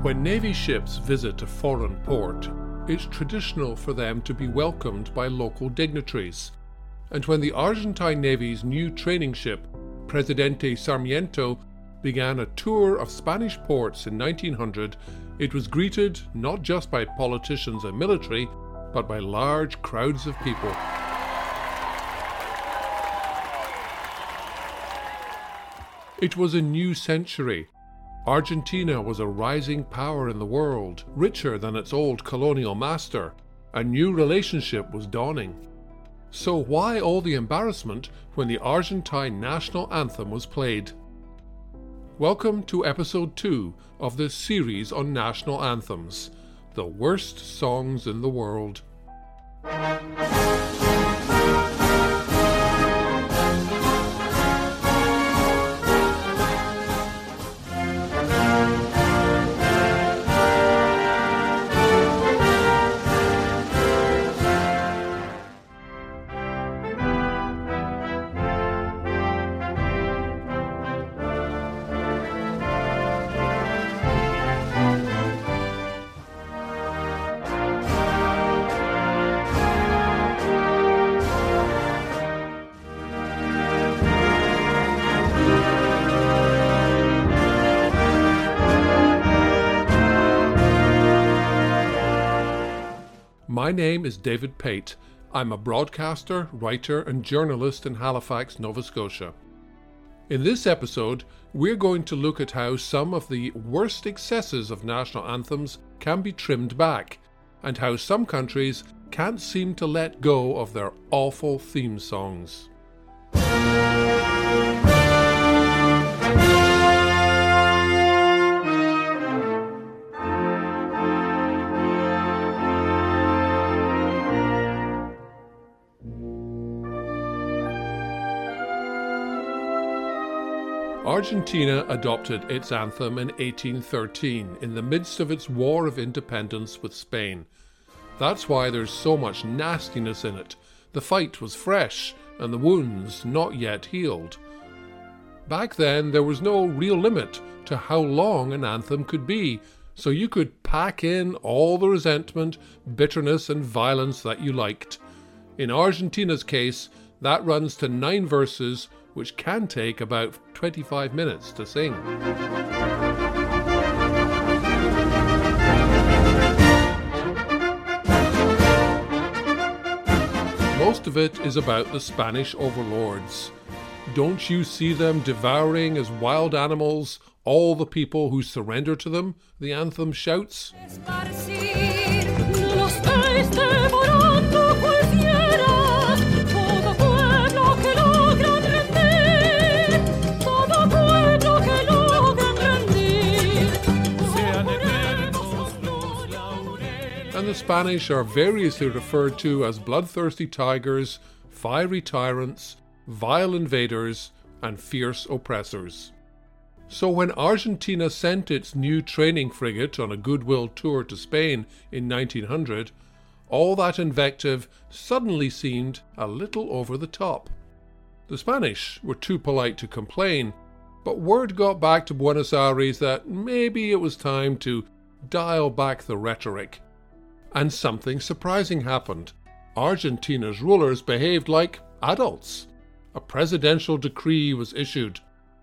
When Navy ships visit a foreign port, it's traditional for them to be welcomed by local dignitaries. And when the Argentine Navy's new training ship, Presidente Sarmiento, began a tour of Spanish ports in 1900, it was greeted not just by politicians and military, but by large crowds of people. It was a new century. Argentina was a rising power in the world, richer than its old colonial master. A new relationship was dawning. So why all the embarrassment when the Argentine national anthem was played? Welcome to episode 2 of this series on national anthems, the worst songs in the world. My name is David Pate. I'm a broadcaster, writer and journalist in Halifax, Nova Scotia. In this episode, we're going to look at how some of the worst excesses of national anthems can be trimmed back, and how some countries can't seem to let go of their awful theme songs. Argentina adopted its anthem in 1813 in the midst of its war of independence with Spain. That's why there's so much nastiness in it. The fight was fresh and the wounds not yet healed. Back then there was no real limit to how long an anthem could be, so you could pack in all the resentment, bitterness and violence that you liked. In Argentina's case, that runs to 9 verses, which can take about 25 minutes to sing. Most of it is about the Spanish overlords. Don't you see them devouring as wild animals all the people who surrender to them? The anthem shouts. And the Spanish are variously referred to as bloodthirsty tigers, fiery tyrants, vile invaders, and fierce oppressors. So when Argentina sent its new training frigate on a goodwill tour to Spain in 1900, all that invective suddenly seemed a little over the top. The Spanish were too polite to complain, but word got back to Buenos Aires that maybe it was time to dial back the rhetoric. And something surprising happened. Argentina's rulers behaved like adults. A presidential decree was issued.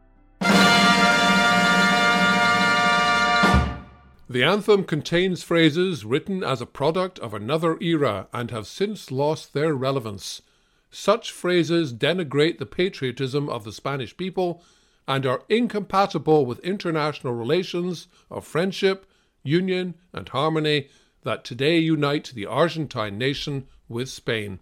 The anthem contains phrases written as a product of another era and have since lost their relevance. Such phrases denigrate the patriotism of the Spanish people and are incompatible with international relations of friendship, union, and harmony that today unite the Argentine nation with Spain.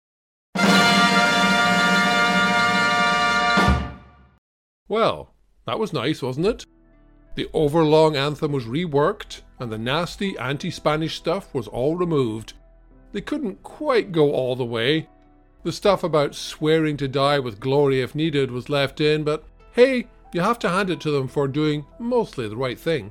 Well, that was nice, wasn't it? The overlong anthem was reworked, and the nasty anti-Spanish stuff was all removed. They couldn't quite go all the way. The stuff about swearing to die with glory if needed was left in, but hey, you have to hand it to them for doing mostly the right thing.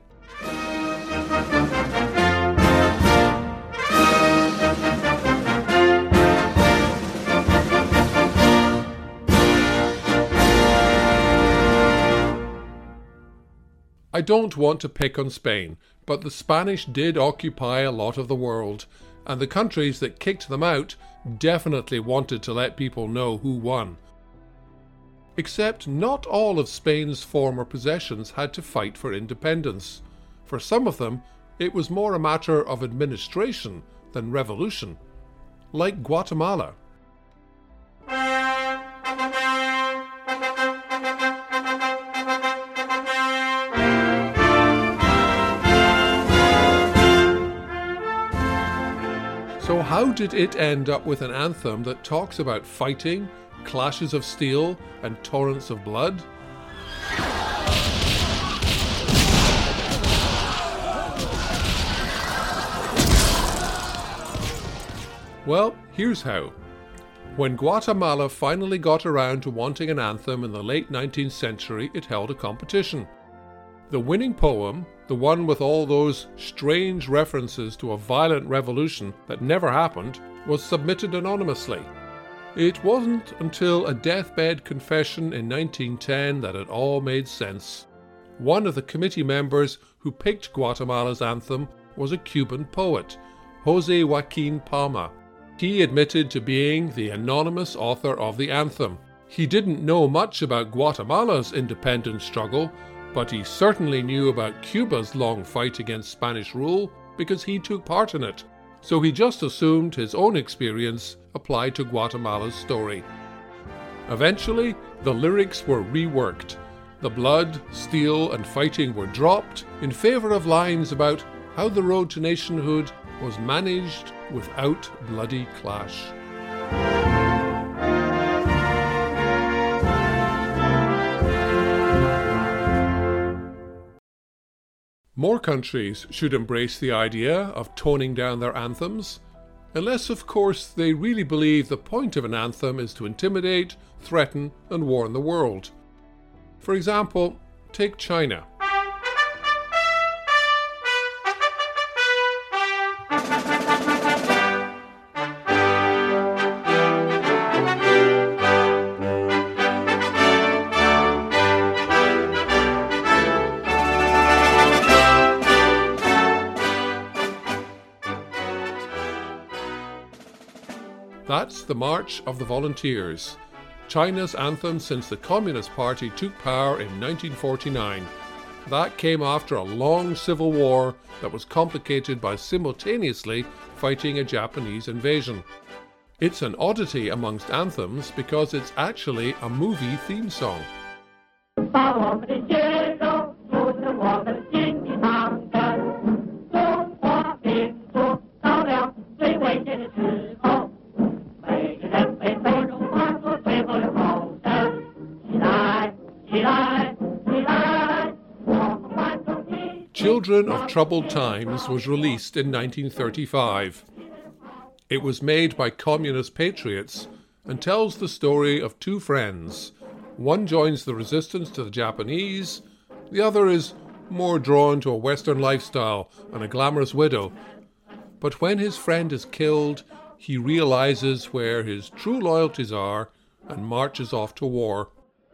I don't want to pick on Spain, but the Spanish did occupy a lot of the world, and the countries that kicked them out definitely wanted to let people know who won. Except not all of Spain's former possessions had to fight for independence. For some of them, it was more a matter of administration than revolution, like Guatemala. So how did it end up with an anthem that talks about fighting, clashes of steel, and torrents of blood? Well, here's how. When Guatemala finally got around to wanting an anthem in the late 19th century, it held a competition. The winning poem, the one with all those strange references to a violent revolution that never happened, was submitted anonymously. It wasn't until a deathbed confession in 1910 that it all made sense. One of the committee members who picked Guatemala's anthem was a Cuban poet, José Joaquín Palma. He admitted to being the anonymous author of the anthem. He didn't know much about Guatemala's independence struggle, but he certainly knew about Cuba's long fight against Spanish rule because he took part in it. So he just assumed his own experience applied to Guatemala's story. Eventually, the lyrics were reworked. The blood, steel, and fighting were dropped in favor of lines about how the road to nationhood was managed without bloody clash. More countries should embrace the idea of toning down their anthems, unless of course they really believe the point of an anthem is to intimidate, threaten, and warn the world. For example, take China. That's the March of the Volunteers, China's anthem since the Communist Party took power in 1949. That came after a long civil war that was complicated by simultaneously fighting a Japanese invasion. It's an oddity amongst anthems because it's actually a movie theme song. Children of Troubled Times was released in 1935. It was made by communist patriots and tells the story of two friends. One joins the resistance to the Japanese, the other is more drawn to a Western lifestyle and a glamorous widow. But when his friend is killed, he realizes where his true loyalties are and marches off to war.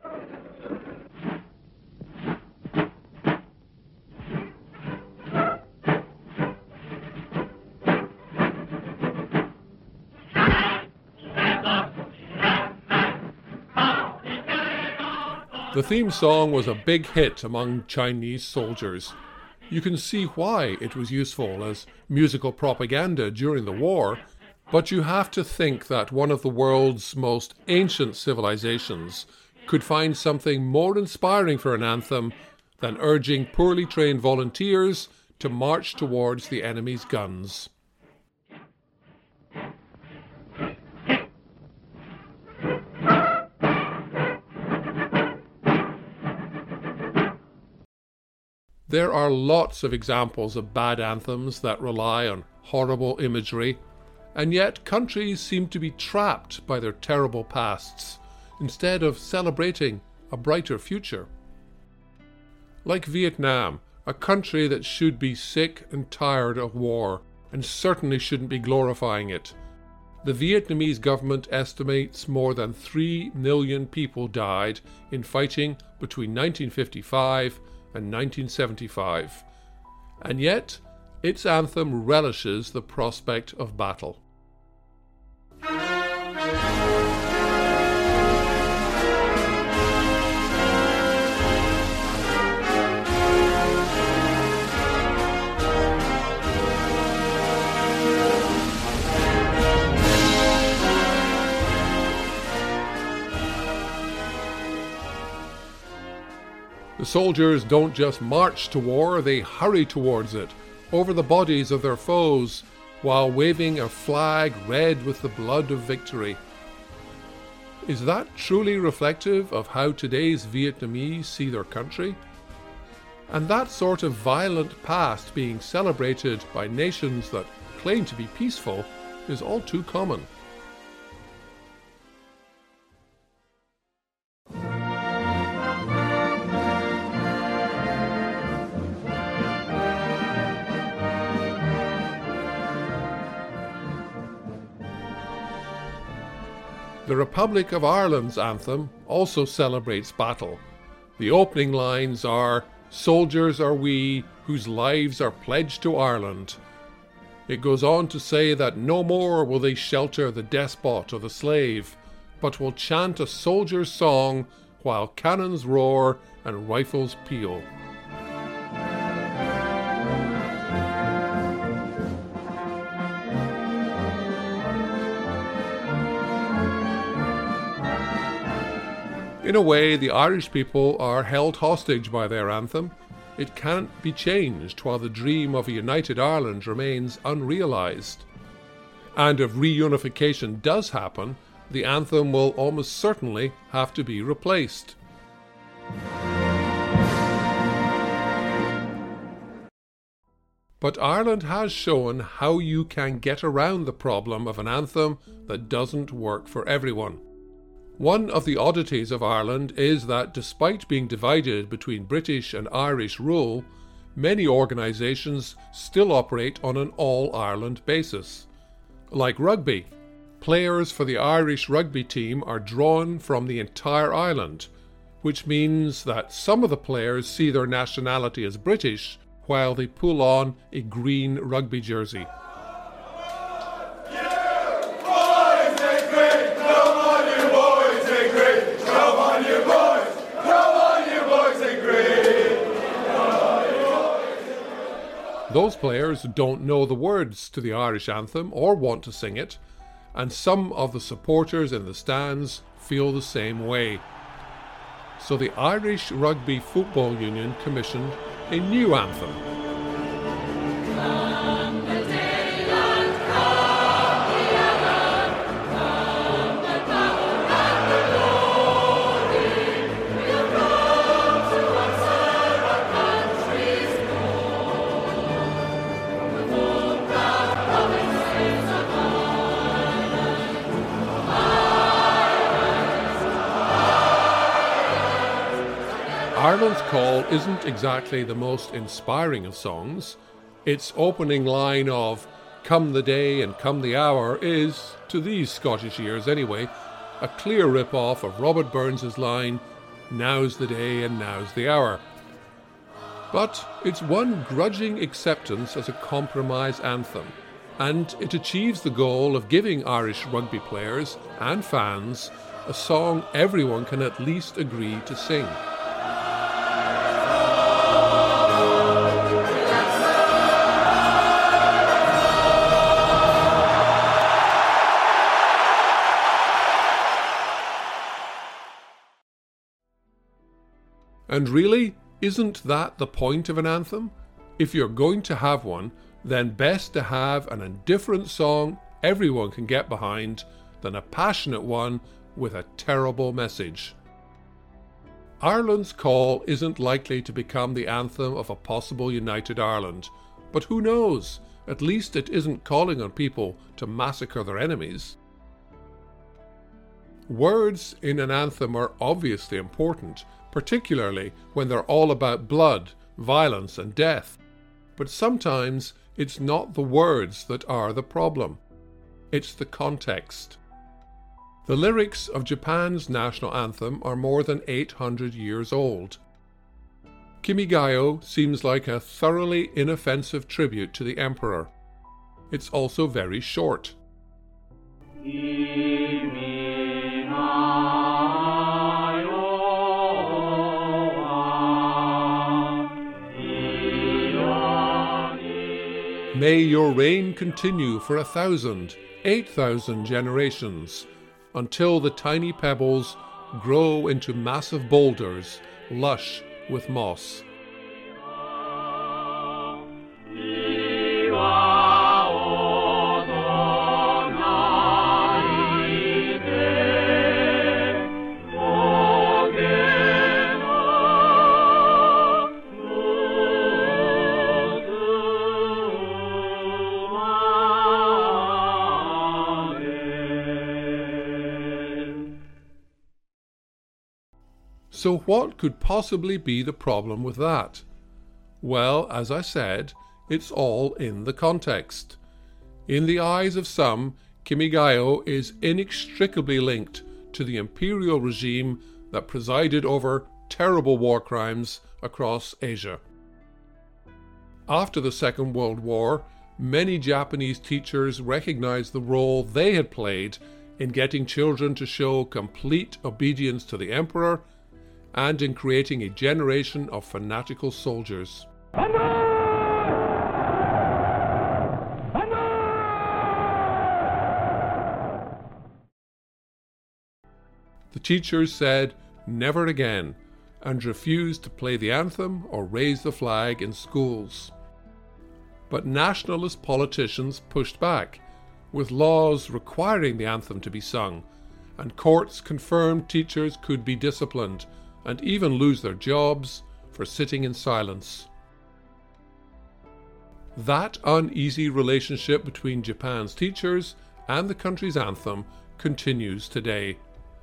The theme song was a big hit among Chinese soldiers. You can see why it was useful as musical propaganda during the war, but you have to think that one of the world's most ancient civilizations could find something more inspiring for an anthem than urging poorly trained volunteers to march towards the enemy's guns. There are lots of examples of bad anthems that rely on horrible imagery, and yet countries seem to be trapped by their terrible pasts, instead of celebrating a brighter future. Like Vietnam, a country that should be sick and tired of war, and certainly shouldn't be glorifying it. The Vietnamese government estimates more than 3 million people died in fighting between 1955 and 1975, and yet its anthem relishes the prospect of battle. The soldiers don't just march to war, they hurry towards it, over the bodies of their foes, while waving a flag red with the blood of victory. Is that truly reflective of how today's Vietnamese see their country? And that sort of violent past being celebrated by nations that claim to be peaceful is all too common. The Republic of Ireland's anthem also celebrates battle. The opening lines are, "Soldiers are we, whose lives are pledged to Ireland." It goes on to say that no more will they shelter the despot or the slave, but will chant a soldier's song while cannons roar and rifles peal. In a way, the Irish people are held hostage by their anthem. It can't be changed while the dream of a united Ireland remains unrealised. And if reunification does happen, the anthem will almost certainly have to be replaced. But Ireland has shown how you can get around the problem of an anthem that doesn't work for everyone. One of the oddities of Ireland is that despite being divided between British and Irish rule, many organisations still operate on an all-Ireland basis. Like rugby, players for the Irish rugby team are drawn from the entire island, which means that some of the players see their nationality as British while they pull on a green rugby jersey. Those players don't know the words to the Irish anthem or want to sing it, and some of the supporters in the stands feel the same way. So the Irish Rugby Football Union commissioned a new anthem. Ireland's Call isn't exactly the most inspiring of songs. Its opening line of "Come the day and come the hour" is, to these Scottish ears anyway, a clear rip-off of Robert Burns' line, "Now's the day and now's the hour." But it's won grudging acceptance as a compromise anthem, and it achieves the goal of giving Irish rugby players and fans a song everyone can at least agree to sing. And really, isn't that the point of an anthem? If you're going to have one, then best to have an indifferent song everyone can get behind than a passionate one with a terrible message. Ireland's Call isn't likely to become the anthem of a possible united Ireland, but who knows? At least it isn't calling on people to massacre their enemies. Words in an anthem are obviously important, particularly when they're all about blood, violence and death. But sometimes it's not the words that are the problem. It's the context. The lyrics of Japan's national anthem are more than 800 years old. Kimigayo seems like a thoroughly inoffensive tribute to the emperor. It's also very short. May your reign continue for 1,000, 8,000 generations, until the tiny pebbles grow into massive boulders, lush with moss. So what could possibly be the problem with that? Well, as I said, it's all in the context. In the eyes of some, Kimigayo is inextricably linked to the imperial regime that presided over terrible war crimes across Asia. After the Second World War, many Japanese teachers recognized the role they had played in getting children to show complete obedience to the emperor and in creating a generation of fanatical soldiers. The teachers said never again and refused to play the anthem or raise the flag in schools. But nationalist politicians pushed back, with laws requiring the anthem to be sung, and courts confirmed teachers could be disciplined and even lose their jobs for sitting in silence. That uneasy relationship between Japan's teachers and the country's anthem continues today.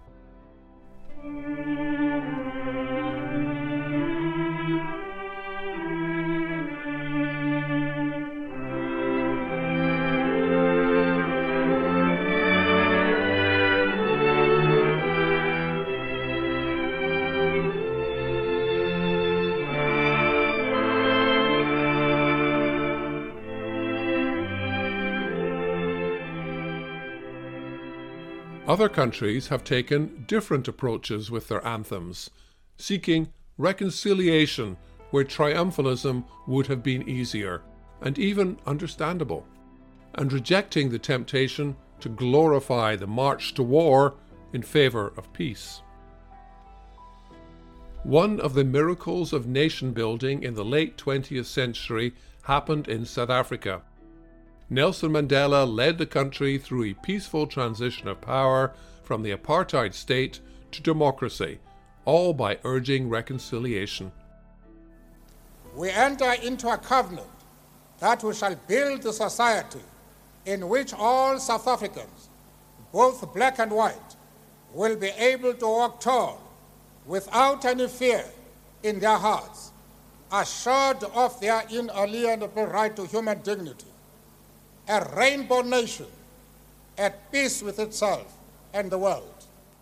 Other countries have taken different approaches with their anthems, seeking reconciliation where triumphalism would have been easier and even understandable, and rejecting the temptation to glorify the march to war in favour of peace. One of the miracles of nation building in the late 20th century happened in South Africa. Nelson Mandela led the country through a peaceful transition of power from the apartheid state to democracy, all by urging reconciliation. We enter into a covenant that we shall build a society in which all South Africans, both black and white, will be able to walk tall without any fear in their hearts, assured of their inalienable right to human dignity. A rainbow nation at peace with itself and the world.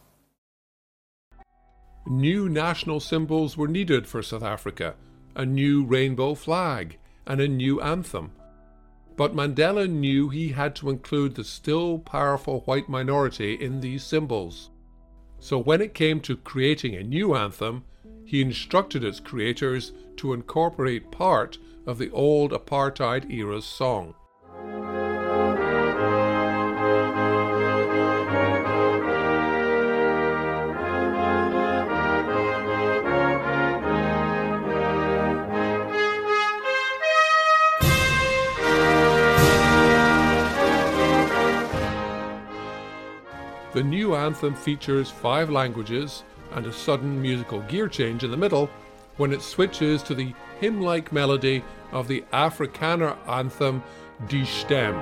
New national symbols were needed for South Africa, a new rainbow flag and a new anthem. But Mandela knew he had to include the still powerful white minority in these symbols. So when it came to creating a new anthem, he instructed its creators to incorporate part of the old apartheid era's song. The new anthem features 5 languages and a sudden musical gear change in the middle when it switches to the hymn-like melody of the Afrikaner anthem Die Stem.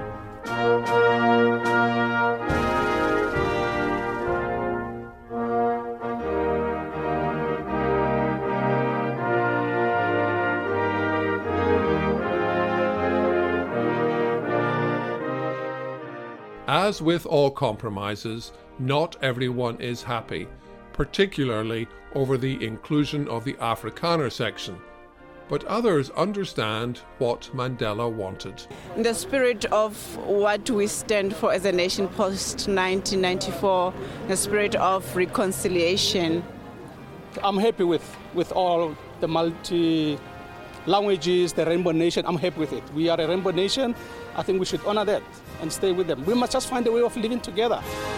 As with all compromises, not everyone is happy, particularly over the inclusion of the Afrikaner section, but others understand what Mandela wanted. In the spirit of what we stand for as a nation post-1994, the spirit of reconciliation. I'm happy with all the multi-languages, the Rainbow Nation. I'm happy with it. We are a Rainbow Nation. I think we should honor that and stay with them. We must just find a way of living together.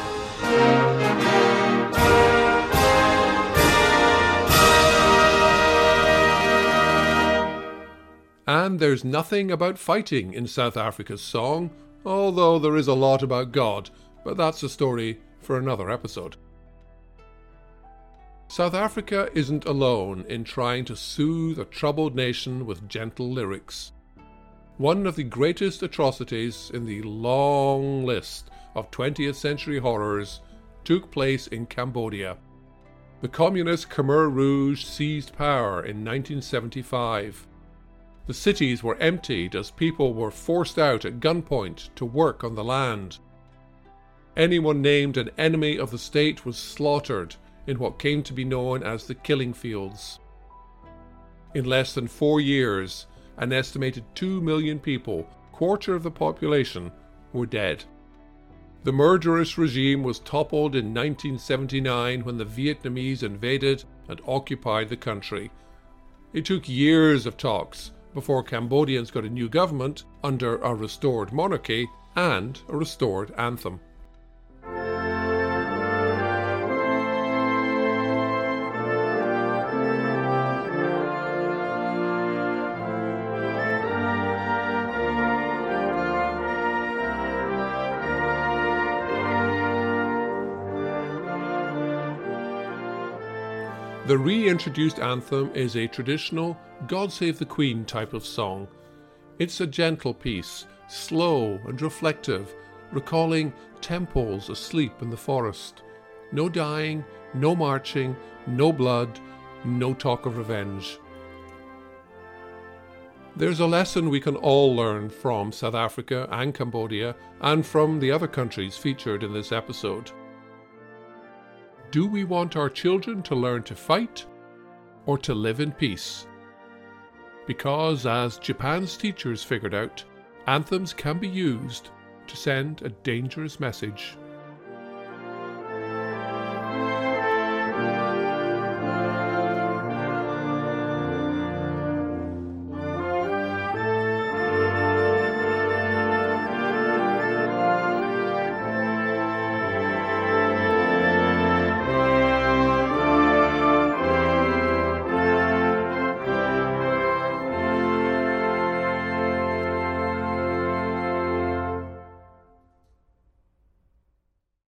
And there's nothing about fighting in South Africa's song, although there is a lot about God, but that's a story for another episode. South Africa isn't alone in trying to soothe a troubled nation with gentle lyrics. One of the greatest atrocities in the long list of 20th century horrors took place in Cambodia. The communist Khmer Rouge seized power in 1975. The cities were emptied as people were forced out at gunpoint to work on the land. Anyone named an enemy of the state was slaughtered in what came to be known as the killing fields. In less than 4 years, an estimated 2 million people, quarter of the population, were dead. The murderous regime was toppled in 1979 when the Vietnamese invaded and occupied the country. It took years of talks before Cambodians got a new government under a restored monarchy and a restored anthem. The reintroduced anthem is a traditional God Save the Queen type of song. It's a gentle piece, slow and reflective, recalling temples asleep in the forest. No dying, no marching, no blood, no talk of revenge. There's a lesson we can all learn from South Africa and Cambodia and from the other countries featured in this episode. Do we want our children to learn to fight or to live in peace? Because, as Japan's teachers figured out, anthems can be used to send a dangerous message.